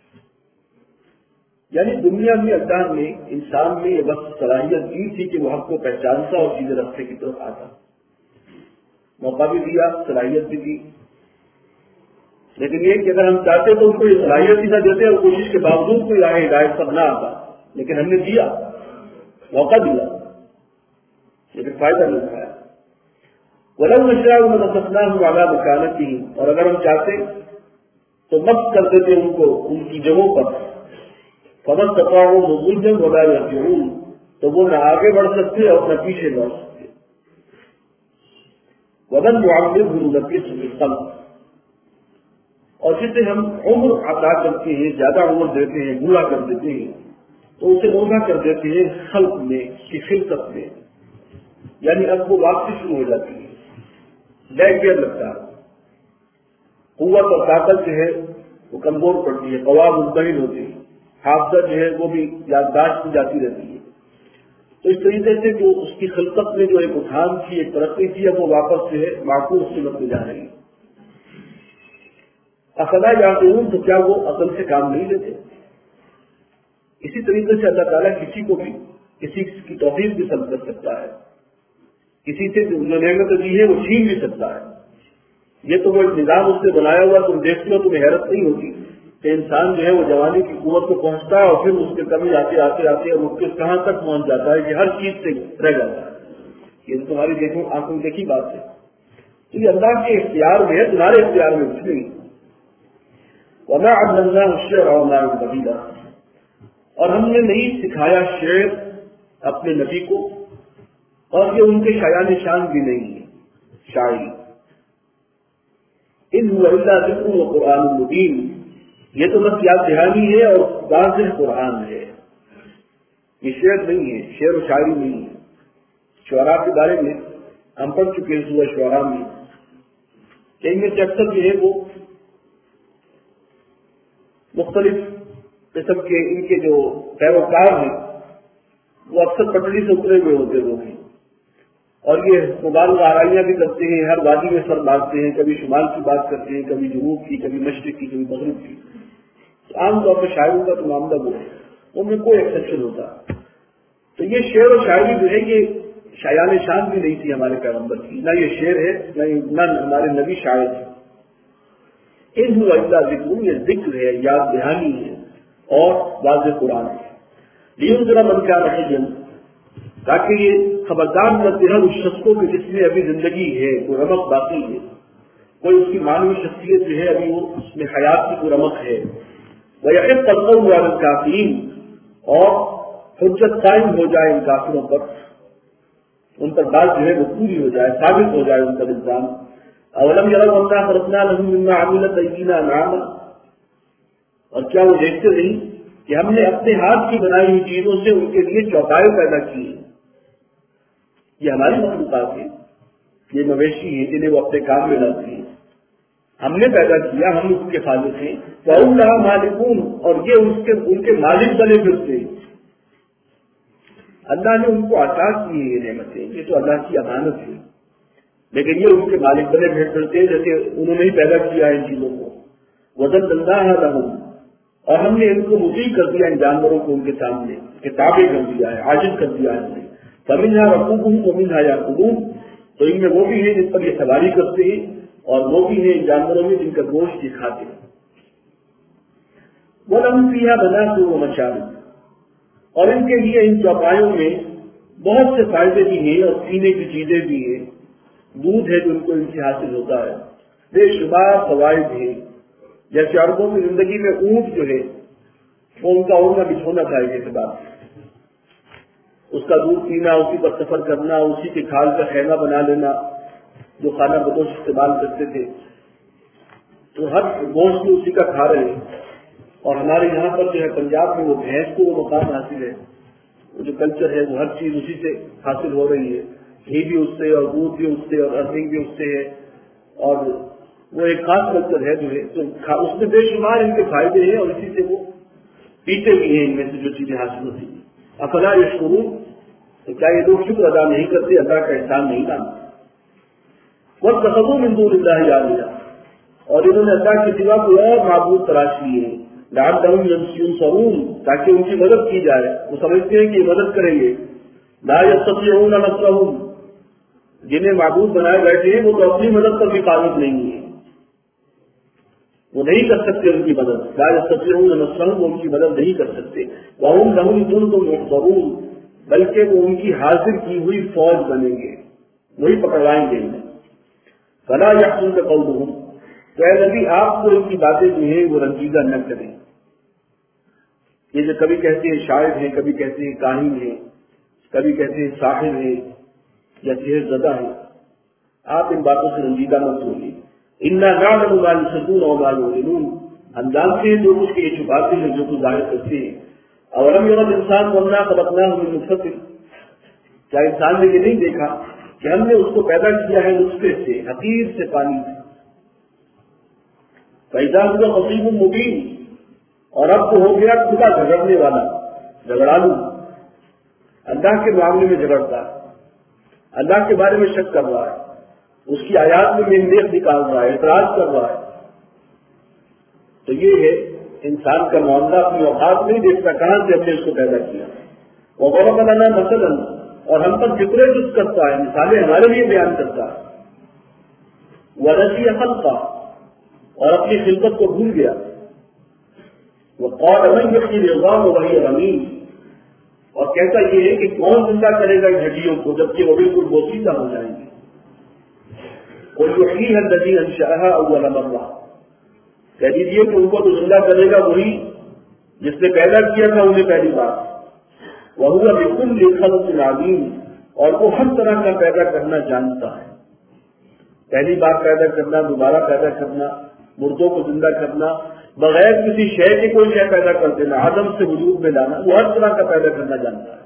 یعنی دنیا میں اللہ نے انسان میں یہ بس صلاحیت دی تھی کہ وہ حق کو پہچانتا اور سیدھے راستے کی طرف آتا. موقع بھی دیا، صلاحیت بھی دی، لیکن یہ کہ اگر ہم چاہتے تو ان کو یہ صلاحیت ہی نہ دیتے اور کوشش کے باوجود کوئی راہ ہدایت پر نہ آتا. لیکن ہم نے دیا، موقع دیا، لیکن فائدہ نہیں اٹھایا. وَلَوْ نَشَاءُ لَمَسَخْنَاهُمْ عَلَىٰ مَكَانَتِهِمْ، اور اگر ہم چاہتے تو مست کر دیتے ان کو ان کی جگہوں پر. فَمَا اسْتَطَاعُوا مُضِيًّا وَلَا يَرْجِعُونَ، تو وہ نہ آگے بڑھ سکتے اور نہ پیچھے بڑھ سکتے. وَمَنْ يُعَمِّرْهُ نُنَقِّصْهُ فِي الْخَلْقِ، اور جسے ہم عمر عطا کرتے ہیں، زیادہ عمر دیتے ہیں، بوڑھا کر دیتے ہیں، تو اسے موٹا کر دیتے ہیں خلق میں، کی خلقت میں. یعنی اب وہ واپسی شروع ہو جاتی ہے، لیک گیئر لگتا ہے، قوت اور طاقت جو ہے وہ کمزور پڑتی ہے، قوا مطمئن ہوتی ہے، حافظہ جو ہے وہ بھی یادداشت کی جاتی رہتی ہے. تو اس طریقے سے جو اس کی خلقت میں جو ایک اٹھان تھی، ایک ترقی تھی، اب وہ واپس جو ہے معقول سمت میں جا رہی ہے. افلا یعقلون، تو کیا وہ عقل سے کام نہیں لیتے. اسی طریقے سے اللہ تعالیٰ کسی کو بھی کسی کی توفیق بھی سلب کر سکتا ہے، کسی سے جو نعمت دی ہے وہ چھین بھی سکتا ہے. یہ تو وہ ایک نظام اس نے بنایا ہوا، تم دیکھتے ہو تمہیں حیرت نہیں ہوتی کہ انسان جو ہے وہ جوانی کی قوت کو پہنچتا ہے اور پھر اس کے کمی آتے آتے آتے اور اس کے کہاں تک پہنچ جاتا ہے کہ ہر چیز سے رہ جاتا ہے. یہ تو تمہاری دیکھو آنکھوں دیکھی بات ہے. تو یہ اللہ کے اختیار میں ہے، تمہارے اختیار میں کچھ نہیں. وَمَا عَلَّمْنَاهُ الشِّعْرَ وَمَا يَنبَغِي، اور ہم نے نہیں سکھایا شعر اپنے نبی کو، اور یہ ان کے شایان شان بھی نہیں ہے شاعری. إِنْ هُوَ إِلَّا ذِكْرٌ وَقُرْآنٌ مُبِينٌ، یہ تو بس یاد دہانی ہے اور واضح قرآن ہے. یہ شعر نہیں ہے، شعر و شاعری نہیں ہے. شعراء کے بارے میں ہم پڑھ چکے ہیں سورہ شعراء میں کہ ان میں سے اکثر جو ہے وہ مختلف قسم کے ان کے جو پیروکار ہیں وہ اکثر پٹڑی سے اترے ہوئے ہوتے لوگ ہیں، اور یہ مبالغہ آرائیاں بھی کرتے ہیں، ہر وادی میں سر مارتے ہیں، کبھی شمال کی بات کرتے ہیں، کبھی جنوب کی، کبھی مشرق کی، کبھی مغرب کی. تو عام طور پر شاعروں کا تو معاملہ وہ ہے، ان میں کوئی ایکسیپشن ہوتا. تو یہ شعر و شاعری جو ہے یہ شایان شان بھی نہیں تھی ہمارے پیغمبر کی، نہ یہ شعر ہے نہ ہمارے نبی شاعر ہے. ان الا ذکر، یہ ذکر ہے، یاد دہانی ہے اور واضح قرآن ہے. لینذر من کان حیا، تاکہ یہ خبردار کرتے ہیں اس شخص کو کہ جس میں ابھی زندگی ہے، کوئی رمق باقی ہے، کوئی اس کی معنوی شخصیت جو ہے ابھی وہ اس میں حیات کی کوئی رمق ہے. وَيَحِقَّ الْقَوْلُ عَلَى الْكَافِرِينَ، اور حجت قائم ہو جائے ان کافروں پر. ان پر بات جو ہے وہ پوری ہو جائے، ثابت ہو جائے ان کا الزام۔ اولم یروا انا خلقنا لهم مما عملت ایدینا انعاما، اور کیا وہ دیکھتے نہیں کہ ہم نے اپنے ہاتھ کی بنائی ہوئی چیزوں سے ان کے لیے چوپائے پیدا کیے، یہ ہماری مخلوقات ہیں، یہ مویشی ہیں جنہیں وہ اپنے کام میں لاتے ہیں، ہم نے پیدا کیا، ہم اس کے خالق ہیں۔ وَهُمْ لَهَا مَالِكُونَ، اور یہ اس کے ان کے مالک بنے پھرتے ہیں۔ اللہ نے ان کو عطا کی ہے یہ نعمتیں، یہ تو اللہ کی امانت ہے، لیکن یہ ان کے مالک بنے پھرتے ہیں جیسے انہوں نے ہی پیدا کیا ہے ان چیزوں کو۔ وَذَلَّلْنَاهَا لَهُمْ، اور ہم نے ان کو مطیع کر دیا ان جانوروں کو ان کے سامنے، کہ تابع کر دیا ہے، عاجز کر دیا ہے انہیں۔ فَمِنْهَا رَكُوبُهُمْ وَمِنْهَا يَأْكُلُونَ، تو ان میں وہ بھی ہیں جن پر یہ سواری کرتے ہیں، اور وہ بھی ہیں ان جانوروں میں جن کا گوشت یہ کھاتے ہیں۔ وَلَهُمْ فِيهَا مَنَافِعُ وَمَشَارِبُ، اور ان کے لیے ان چوپایوں میں بہت سے فائدے بھی ہیں اور پینے کی چیزیں بھی ہیں، دودھ ہے جو ان کو ان سے حاصل ہوتا ہے، بے شمار فوائد ہیں، جیسے عربوں کی زندگی میں اونٹ جو ہے وہ ان کا اڑنا بچھونا تھا ایک اعتبار سے، اس کا دودھ پینا، اسی پر سفر کرنا، اسی کے کھال کا خیمہ بنا لینا جو خانہ بدوش استعمال کرتے تھے، تو ہر گوشت میں اسی کا کھا رہے ہیں۔ اور ہمارے یہاں پر جو ہے پنجاب میں وہ بھینس کو وہ مقام حاصل ہے، وہ جو کلچر ہے وہ ہر چیز اسی سے حاصل ہو رہی ہے، گھی بھی اس سے اور دودھ بھی اس سے اور ارننگ بھی اس سے ہے، اور وہ ایک خاص کلچر ہے جو ہے، تو اس میں بے شمار ان کے فائدے ہیں اور اسی سے وہ پیتے بھی ہیں ان میں سے جو چیزیں حاصل ہوتی ہیں۔ افلا یشکرون، تو کیا یہ لوگ شکر ادا نہیں کرتے، اللہ کا احسان نہیں مانتے؟ وَاتَّخَذُوا مِن دُونِ اللَّهِ آلِهَةً، اور انہوں نے اللہ کے سوا کوئی اور معبود تلاش لیے ہیں، لَعَلَّهُمْ يَنصُرُونَ، تاکہ ان کی مدد کی جائے، وہ سمجھتے ہیں کہ یہ مدد کریں گے۔ لَا يَسْتَطِيعُونَ نَصْرَهُمْ، جنہیں معبود بنائے بیٹھے ہیں وہ تو اپنی مدد پر بھی قادر نہیں ہے، وہ نہیں کر سکتے ان کی مدد۔ لَا يَسْتَطِيعُونَ نَصْرَهُمْ، وہ ان کی مدد نہیں کر سکتے۔ وَهُمْ لَهُمْ جُندٌ مُحْضَرُونَ، بلکہ وہ ان کی حاضر کی ہوئی فوج بنیں گے، وہی پکڑوائیں گے انہیں۔ فَلَا يَحْزُنكَ قَوْلُهُمْ، تو اے نبی آپ کو ان کی باتیں جو ہیں وہ رنجیدہ نہ کریں۔ یہ جو کبھی کہتے ہیں شاعر ہیں، کبھی کہتے ہیں کاہن ہیں، کبھی کہتے ہیں ساحر ہیں یا سحر زدہ ہیں، آپ ان باتوں سے رنجیدہ مت ہوئیے۔ اِنَّا نَعْلَمُ مَا يُسِرُّونَ وَمَا يُعْلِنُونَ، ہم جانتے ہیں جو کچھ کے یہ چھپاتے ہیں جو کچھ ظاہر کرتے ہیں۔ اَوَلَمْ يَرَ الْإِنسَانُ أَنَّا خَلَقْنَاهُ مِن نُطْفَةٍ، کیا انسان نے یہ نہیں دیکھا کہ ہم نے اس کو پیدا کیا ہے نطفے سے، حقیر سے، پانی سے۔ فَإِذَا هُوَ خَصِيمٌ مُبِينٌ، اور اب تو ہو گیا کھلا جھگڑنے والا، جھگڑالو، اللہ کے معاملے میں جھگڑتا ہے، اللہ کے بارے میں شک کر رہا ہے، اس کی آیات میں مندیخ نکال رہا ہے، اعتراض کر رہا ہے۔ تو یہ ہے انسان کا معاملہ، اپنی اوقات نہیں دیکھتا کہاں سے ہم نے اس کو پیدا کیا۔ وَضَرَبَ لَنَا مَثَلًا، اور ہم پر فکرے جس کرتا ہے، مثالیں ہمارے لیے بیان کرتا ہے۔ وَنَسِيَ خَلْقَهُ، اور اپنی خلقت کو بھول گیا۔ وَقَالَ مَن يُحْيِي الْعِظَامَ وَهِيَ رَمِيمٌ، اور کہتا یہ ہے کہ کون زندہ کرے گا ان ہڈیوں کو جبکہ وہ بالکل بوسیدہ ہو جائیں گے۔ قُلْ يُحْيِيهَا الَّذِي أَنشَأَهَا أَوَّلَ مَرَّةٍ، کہہ دیجیے کہ ان کو تو زندہ کرے گا وہی جس نے پیدا کیا تھا انہیں پہلی بار۔ وَهُوَ بِكُلِّ خَلْقٍ عَلِيمٌ، اور وہ ہر طرح کا پیدا کرنا جانتا ہے، پہلی بار پیدا کرنا، دوبارہ پیدا کرنا، مردوں کو زندہ کرنا، بغیر کسی شے کی کوئی شے پیدا کر دینا، عدم سے وجود میں لانا، وہ ہر طرح کا پیدا کرنا جانتا ہے۔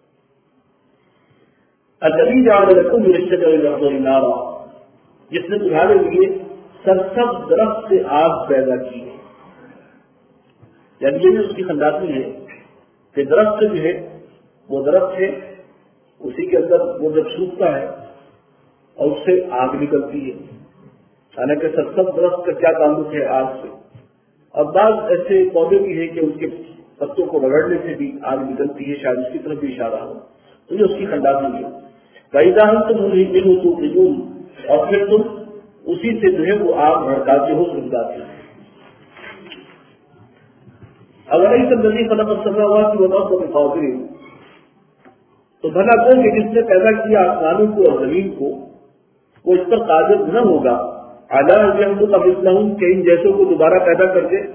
الذی جعل لکم من الشجر الاخضر نارا، جس نے تمہارے لیے سرسبز درخت سے آگ پیدا کی ہے، یعنی یہ بھی اس کی خنداسی ہے کہ درخت جو ہے وہ درخت ہے، اسی کے اندر وہ جب سوکھتا ہے اور اس سے آگ نکلتی ہے، حالانکہ سرسبز درخت کا کیا تعلق ہے آگ سے؟ اور بعض ایسے پودے بھی ہیں کہ ان کے پتوں کو رگڑنے سے بھی آگ نکلتی ہے، شاید اس کی طرف بھی اشارہ ہو، تو یہ اس کی خنداسی ہے۔ فَإِذَا أَنْتُمْ مِنْهُ تُوقِدُونَ، اور پھر تم اسی سے جو ہے وہ آگ بھڑکاتے ہو، سلگاتے ہو۔ أَوَلَيْسَ الَّذِي خَلَقَ السَّمَاوَاتِ وَالْأَرْضَ بِقَادِرٍ، تو بھلا کون کہ جس نے پیدا کیا آسمانوں کو اور زمین کو، وہ اس پر قادر نہ ہوگا عَلَىٰ أَن يَخْلُقَ مِثْلَهُمْ، کہ ان جیسوں کو دوبارہ پیدا کر دے؟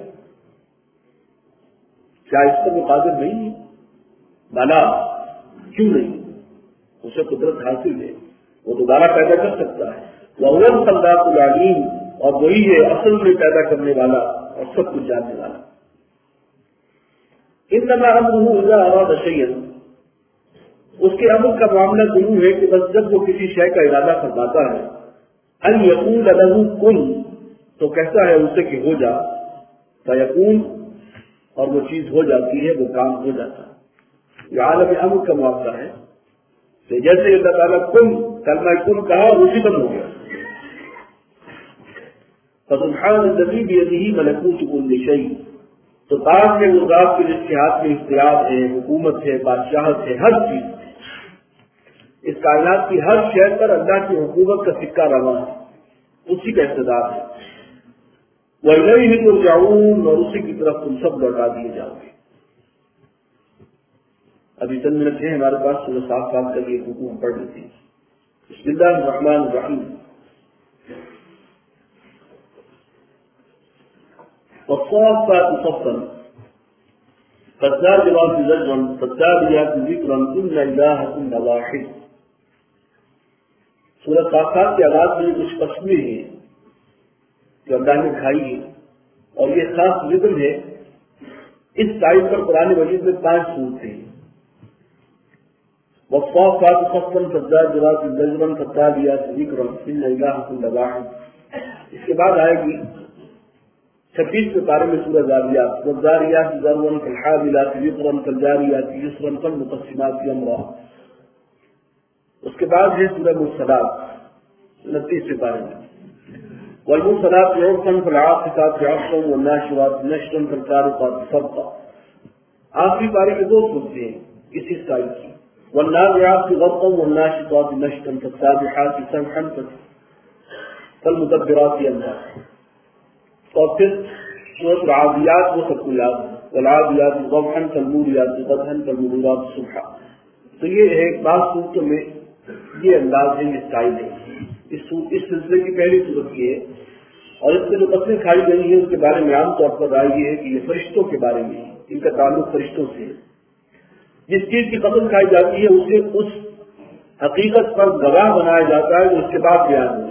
کیا اس پر وہ قادر نہیں ہے؟ بھلا کیوں نہیں؟ اسے قدرت حاصل ہے، وہ دوبارہ پیدا کر سکتا ہے. وَهُوَ الْخَلَّاقُ الْعَلِيمُ، اور وہی ہے اصل میں پیدا کرنے والا اور سب کچھ جاننے والا. إِنَّمَا أَمْرُهُ إِذَا أَرَادَ شَيْئًا، اس کے امر کا معاملہ ضرور ہے کہ بس جب وہ کسی شے کا ارادہ فرماتا ہے، أَن يَقُولَ لَهُ كُن، تو کہتا ہے اسے کہ ہو جا، فَيَكُونُ، اور وہ چیز ہو جاتی ہے، وہ کام ہو جاتا ہے. یہ عالم امر کا معاملہ ہے کہ جیسے اللہ تعالیٰ کن کلمہ کن کہا اور اسی بند ہو گیا. فسبحان الذی بیدہ ملکوت کل شیء، تو پاک ہے وہ ذات کے جس کے ہاتھ میں اختیار ہے، حکومت ہے، بادشاہت ہے، ہر چیز. اس کائنات کی ہر شے پر اللہ کی حکومت کا سکہ رواں ہے، اسی کا اقتدار ہے. وَإِلَيْهِ تُرْجَعُونَ، اور اسی کی طرف تم سب لوٹا دیے جاؤ گے. ابھی چند منٹ ہے ہمارے پاس، سورہ صافات کا یہ حکم پڑھ لیتے ہیں. بسم اللہ الرحمن الرحیم. والصافات صفا فالزاجرات زجرا فالتاليات ذكرا إن إلهكم لواحد. سورہ صافات کے آغاز میں کچھ قسمیں ہیں جو اللہ نے کھائی ہے، اور یہ خاص ذکر ہے. اس ٹائم پر قرآن مجید میں پانچ صورتیں ہیں. والصافات صفا فالزاجرات زجرا فالتاليات ذكرا إن إلهكم لواحد. اس کے بعد آئے گی چھبیس کے بارے میں سورہ ذاریات، والذاریات ذروا فالحاملات وقرا فالجاریات یسرا فالمقسمات امرا. اس کے بعد ہے سورہ مرسلات انتیس کے بارے میں، والمرسلات عرفا فالعاصفات عصفا والناشرات نشرا فالفارقات فرقا. آخری بارے میں دو سورتیں ہیں اسی سائز کی، والنازعات غرقا والناشطات نشطا فالسابحات سبحا فالمدبرات امرا. اور پھر سورۃ العادیات وہ سب کو یاد ہے، والعادیات ضبحا فالموریات قدحا فالمغیرات صبحا. تو یہ ہے بعض صورتوں میں یہ انداز ہے، یہ اسٹائل ہے. اس اس سلسلے کی پہلی صورت یہ ہے، اور اس میں جو قسمیں کھائی گئی ہیں اس کے بارے میں عام طور پر رائے یہ ہے کہ یہ فرشتوں کے بارے میں ہے، ان کا تعلق فرشتوں سے ہے. جس چیز کی قسم کھائی جاتی ہے اسے اس حقیقت پر گواہ بنایا جاتا ہے جو اس کے بعد بیان ہوئی.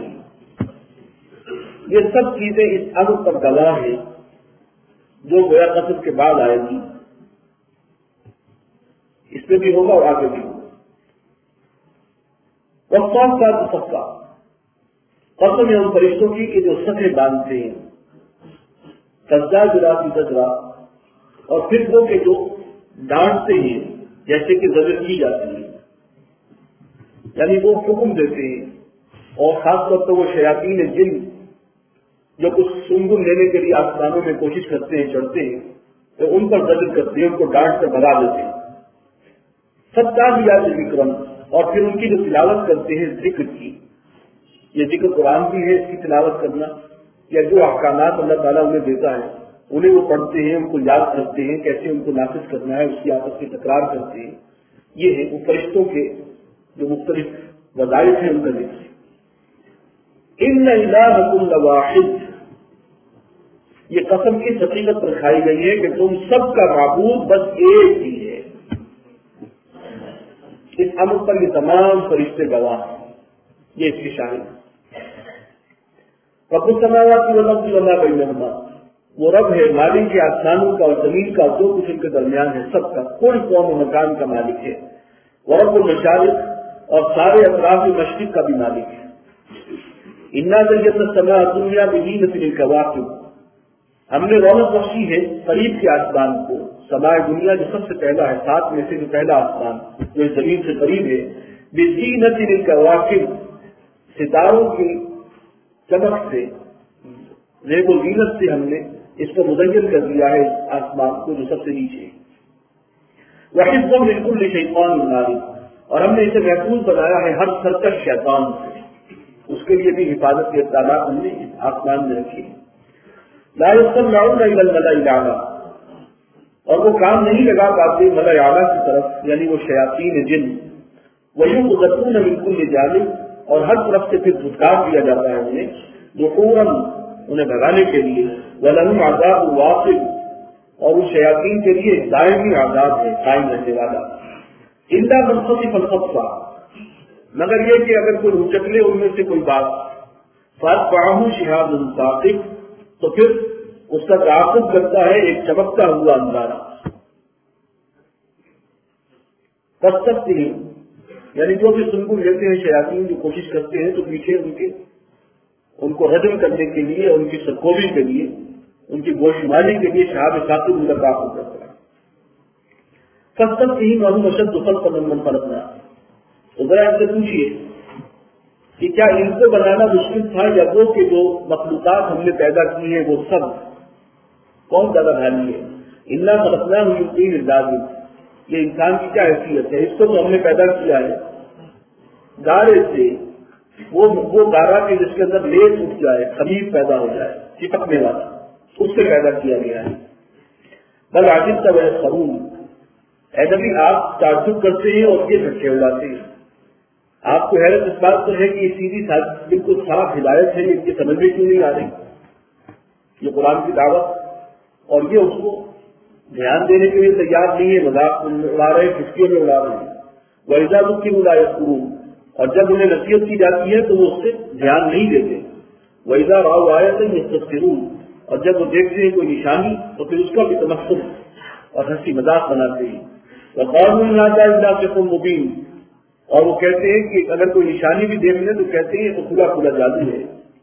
یہ سب چیزیں اس امر پر گواہ ہیں جو گویا قسم کے بعد آئے گی. اس میں بھی ہوگا اور آگے بھی ہوگا. والصافات صفا، قسم ہے ان فرشتوں کی کہ جو صفیں باندھتے ہیں. فالزاجرات زجرا، اور پھر وہ کہ جو ڈانٹتے ہیں جیسے کہ زجر کی جاتی ہے، یعنی وہ حکم دیتے ہیں. اور خاص طور پر وہ شیاطین جن جو کچھ سنگن لینے کے لیے آسمانوں میں کوشش کرتے ہیں، چڑھتے ہیں، تو ان پر زجر کرتے ہیں، ان کو ڈانٹ کر بھگا دیتے ہیں. فالتاليات ذکرا، اور پھر ان کی جو تلاوت کرتے ہیں ذکر کی. یہ ذکر قرآن بھی ہے، اس کی تلاوت کرنا، یا جو احکامات اللہ تعالیٰ انہیں دیتا ہے انہیں وہ پڑھتے ہیں، ان کو یاد کرتے ہیں، کیسے ان کو نافذ کرنا ہے، اس کی آپس میں تکرار کرتے ہیں. یہ ہے وہ فرشتوں کے جو مختلف وظائف ہیں ان کا ذکر. ان الہکم لواحد، یہ قسم کی حقیقت پر کھائی گئی ہے کہ تم سب کا معبود بس ایک ہی ہے. اس امر پر یہ تمام فرشتے گواہ ہیں، یہ اس کی شان ہے. رب السماوات والارض وما بینہما، وہ رب ہے مالک کے آسمانوں کا اور زمین کا، جو کچھ ان کے درمیان ہے سب کا. کل قوم و مکان کا مالک ہے. ورب المشارق، اور سارے اطراف مشرق کا بھی مالک ہے. انا زینا السماء الدنیا بزینۃ الکواکب، ہم نے رونق بخشی ہے قریب کے آسمان کو. سماء دنیا جو سب سے پہلا ہے، سات میں سے جو پہلا آسمان جو زمین سے قریب ہے، بزینۃ الکواکب، ستاروں کی چمک سے، ریب و زینت سے ہم نے اس کو مزین کر دیا ہے، اس آسمان کو جو سب سے نیچے ہے. وحفظا من کل شیطان مارد، اور ہم نے اسے محفوظ بنایا ہے ہر سرکش شیطان سے. اس کے لیے بھی حفاظت کے اقدامات ہم نے آسمان میں رکھے ہیں. لا يستمعون الى الملأ الاعلى، اور وہ کام نہیں لگا پاتے ملأ اعلیٰ کی طرف، یعنی وہ شیاطین جن. ويقذفون من كل جانب، اور ہر طرف سے پھر دھتکار دیا جاتا ہے انہیں، دحورا، انہیں بھگانے کے لیے. ولہم عذاب واصب، اور اس شیاطین کے لیے دائمی عذاب ہے، قائم رہنے والا. الا من خطف الخطفہ، مگر یہ کہ اگر کوئی اچک لے ان میں سے کوئی بات فاتبعہ شہاب ثاقب تو پھر اس کا تعاقب کرتا ہے ایک چمکتا ہوا اندارہ. فاستفتہم یعنی جو بھی سن کو لیتے ہیں شیاطین جو کوشش کرتے ہیں تو پیچھے ان کے ان کو ردم کرنے کے لیے ان کی سرکوبی کے لیے ان کی گوشمالی کے لیے شہاب ثاقب ان کا تعاقب کرتا ہے. فاستفتہم وہم اشد خلقا ممن خلقنا تو ذرا ان سے پوچھیے کہ کیا ان کو بنانا مشکل تھا یا وہ کہ جو مخلوقات ہم نے پیدا کی ہیں وہ سب کون زیادہ بھاری ہے. انا خلقناہم من طین لازب یہ انسان کی کیا حیثیت ہے. اس کو تو ہم نے پیدا کیا ہے گارے سے وہ وہ گارا کے جس کے اندر لیس اٹھ جائے خمیر پیدا ہو جائے چپکنے والا اس سے پیدا کیا گیا ہے. بل عاجز کا وہ خرون اے نبی آپ تعجب کرتے ہیں اور یہ دھکے اڑاتے ہیں. آپ کو حیرت اس بات پر ہے کہ یہ سیدھی بالکل صاف ہدایت ہے ان کی سمجھ میں کیوں نہیں آ رہی یہ قرآن کی دعوت اور یہ اس کو دھیان دینے کے لیے تیار نہیں ہے. مذاق اڑا رہے کھسکیوں میں اڑا رہے ہیں. وَإِذَا ذُكِّرُوا لَا يَذْكُرُونَ اور جب انہیں نصیحت کی جاتی ہے تو وہ اس سے دھیان نہیں دیتے. وَإِذَا رَأَوْا آیَةً يَسْتَسْخِرُونَ اور جب وہ دیکھتے ہیں کوئی نشانی تو پھر اس کا بھی تمسخر اور ہنسی مذاق بناتے ہیں. وَقَالُوا إِنْ هَٰذَا إِلَّا سِحْرٌ مُّبِينٌ اور وہ کہتے ہیں کہ اگر کوئی نشانی بھی دیکھ لیں تو کہتے ہیں تو کھلا کھلا جادو ہے.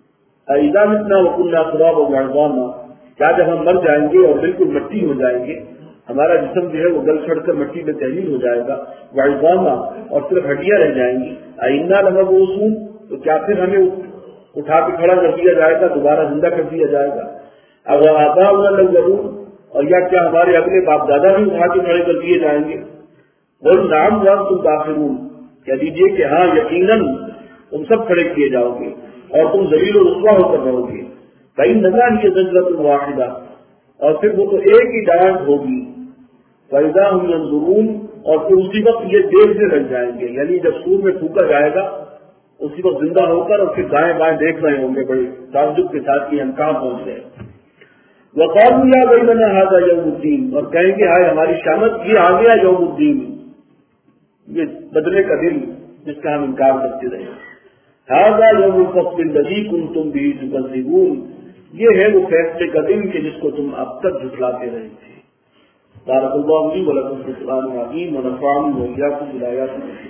اذا متنا وكنا ترابا وعظاما کیا جب ہم مر جائیں گے اور بالکل مٹی ہو جائیں گے ہمارا جسم جو ہے وہ گل چھڑ کر مٹی میں تحلیل ہو جائے گا. وعظاما اور صرف ہڈیاں رہ جائیں گی. انا لمبعوثون تو کیا پھر ہمیں اٹھا کے کھڑا کر دیا جائے گا دوبارہ زندہ کر دیا جائے گا. اگر آباؤنا الاولون اور یا کیا ہمارے اگلے باپ دادا بھی اٹھا کے کھڑے کر دیے جائیں گے. قل نعم وانتم داخرون کہہ دیجیے کہ ہاں یقیناً تم سب کھڑے کیے جاؤ گے اور تم ذلیل و رسوا ہو کر رہو گے. کئی نظر یہ زجرۃ واحدہ اور پھر وہ تو ایک ہی ڈانٹ ہوگی. فإذا هم ينظرون اور پھر اسی وقت یہ دیکھنے لگ جائیں گے یعنی جب سور میں پھونکا جائے گا اسی وقت زندہ ہو کر اور پھر دائیں بائیں دیکھ رہے ہوں گے بڑے تعجب کے ساتھ کہ ہم کہاں پہنچ گئے. وقالوا يا ويلنا هذا يوم الدين اور کہیں گے ہائے ہماری شامت یہ آ گیا یوم الدین یہ بدلے کا دن جس کا ہم انکار کرتے رہے. هذا يوم الفصل الذي كنتم به تكذبون یہ ہے وہ فیصلے کا دن کہ جس کو تم اب تک جھٹلاتے رہے تھے. بارک اللہ لي ولكم في القرآن العظيم ونفعني وإياكم بالآيات